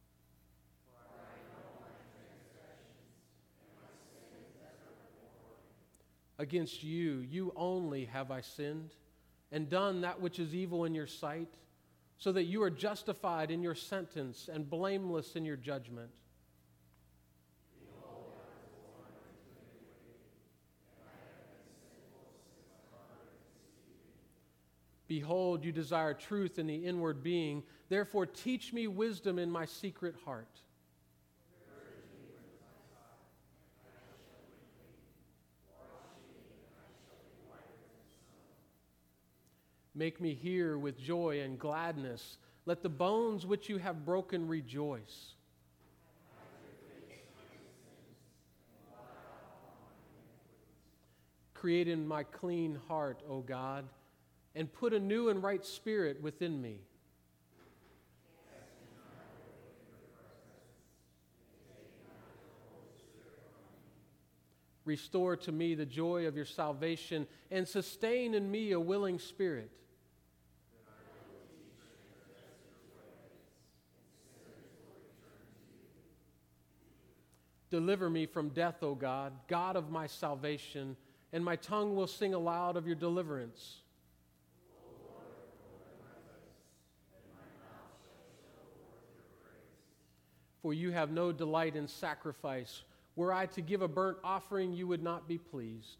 Against you, you only have I sinned, and done that which is evil in your sight, so that you are justified in your sentence and blameless in your judgment. Behold, you desire truth in the inward being. Therefore, teach me wisdom in my secret heart. Make me hear with joy and gladness. Let the bones which you have broken rejoice. Create in my clean heart, O God, and put a new and right spirit within me. Restore to me the joy of your salvation, and sustain in me a willing spirit. Deliver me from death, O God, God of my salvation, and my tongue will sing aloud of your deliverance. For you have no delight in sacrifice. Were I to give a burnt offering, you would not be pleased.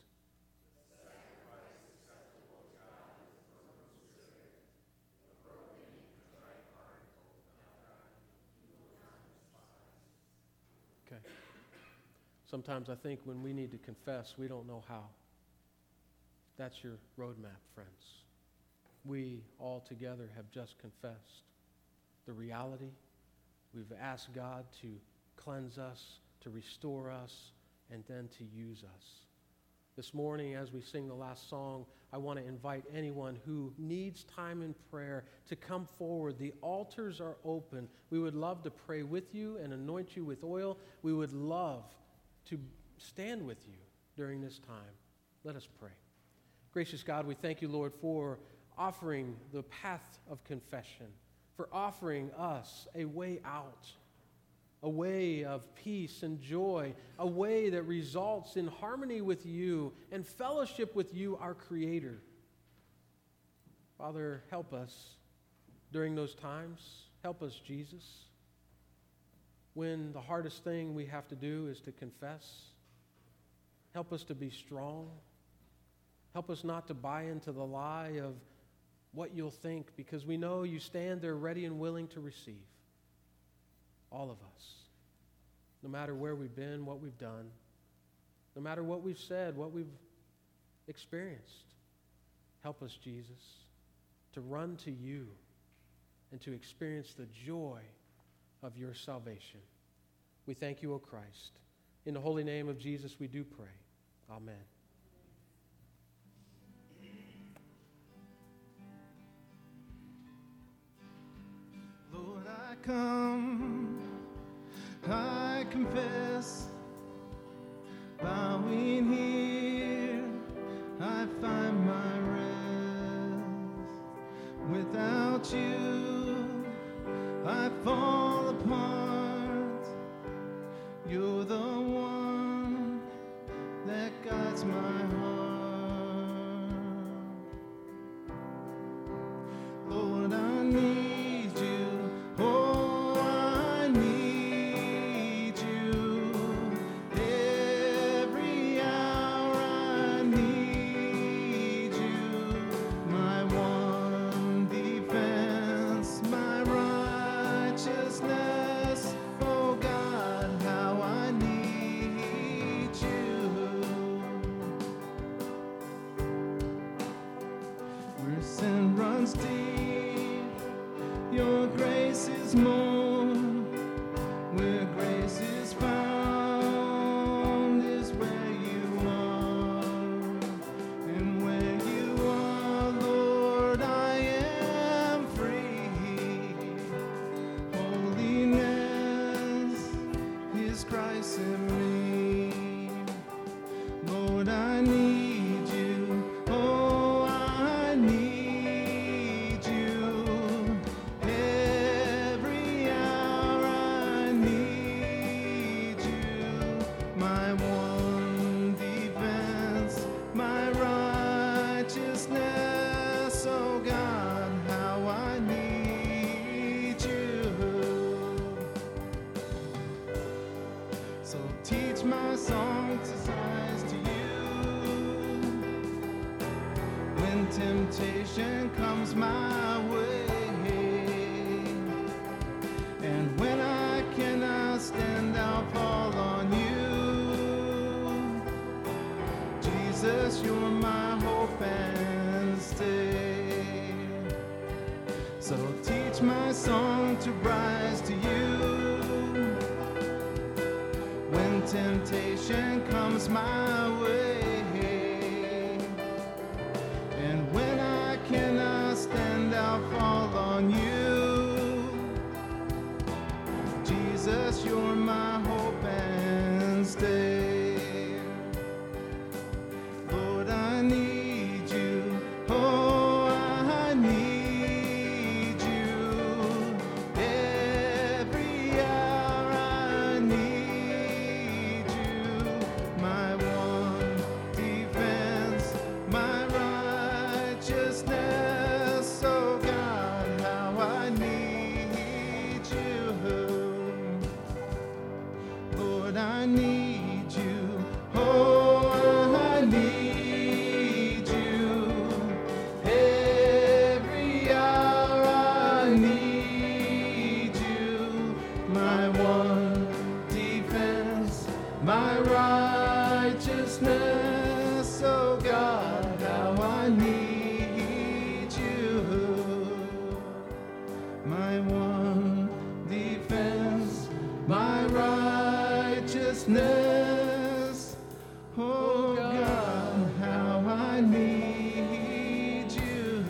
Okay. Sometimes I think when we need to confess, we don't know how. That's your roadmap, friends. We all together have just confessed the reality. We've asked God to cleanse us, to restore us, and then to use us. This morning, as we sing the last song, I want to invite anyone who needs time in prayer to come forward. The altars are open. We would love to pray with you and anoint you with oil. We would love to stand with you during this time. Let us pray. Gracious God, we thank you, Lord, for offering the path of confession, for offering us a way out, a way of peace and joy, a way that results in harmony with you and fellowship with you, our Creator. Father, help us during those times. Help us, Jesus, when the hardest thing we have to do is to confess. Help us to be strong. Help us not to buy into the lie of what you'll think, because we know you stand there ready and willing to receive. All of us. No matter where we've been, what we've done, no matter what we've said, what we've experienced. Help us, Jesus, to run to you and to experience the joy of your salvation. We thank you, O Christ. In the holy name of Jesus, we do pray. Amen. Lord, I come, I confess, bowing here, I find my rest. Without you, I fall apart. You're the one that guides my heart. Lord, I need you. Oh, I need you. Every hour I need you. My one defense, my righteousness. Oh God, how I need you. Where sin runs deep, your grace is more. Where grace is found is where you are. And where you are, Lord, I am free. Holiness is Christ in me. Lord, I need you. Oh, I need you. Every hour I need you. My one defense, my righteousness. Oh God, how I need you. So teach my song to rise to you. When temptation comes my way, and when I cannot stand, I'll fall on you. Jesus, you're my hope and stay. So teach my song to rise to you. When temptation comes my way, and when I cannot stand, I'll fall on you. Jesus, you're my hope and stay. Lord, I need you. Oh, I need you. Every hour I need you. My one defense, my righteousness. Oh God, how I need you. Lord, I need you. Oh, I need you. Every hour I need you. My one defense, my righteousness. Oh God, how I need you. My one defense, my righteousness. Oh God, how I need you.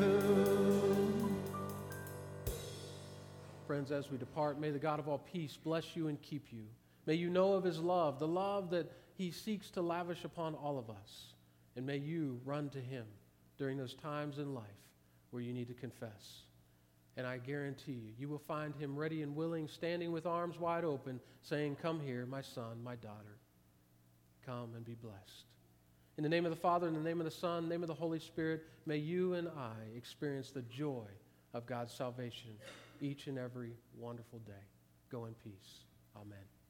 Friends, as we depart, may the God of all peace bless you and keep you. May you know of his love, the love that he seeks to lavish upon all of us. And may you run to him during those times in life where you need to confess. And I guarantee you, you will find him ready and willing, standing with arms wide open, saying, "Come here, my son, my daughter. Come and be blessed." In the name of the Father, in the name of the Son, in the name of the Holy Spirit, may you and I experience the joy of God's salvation each and every wonderful day. Go in peace. Amen.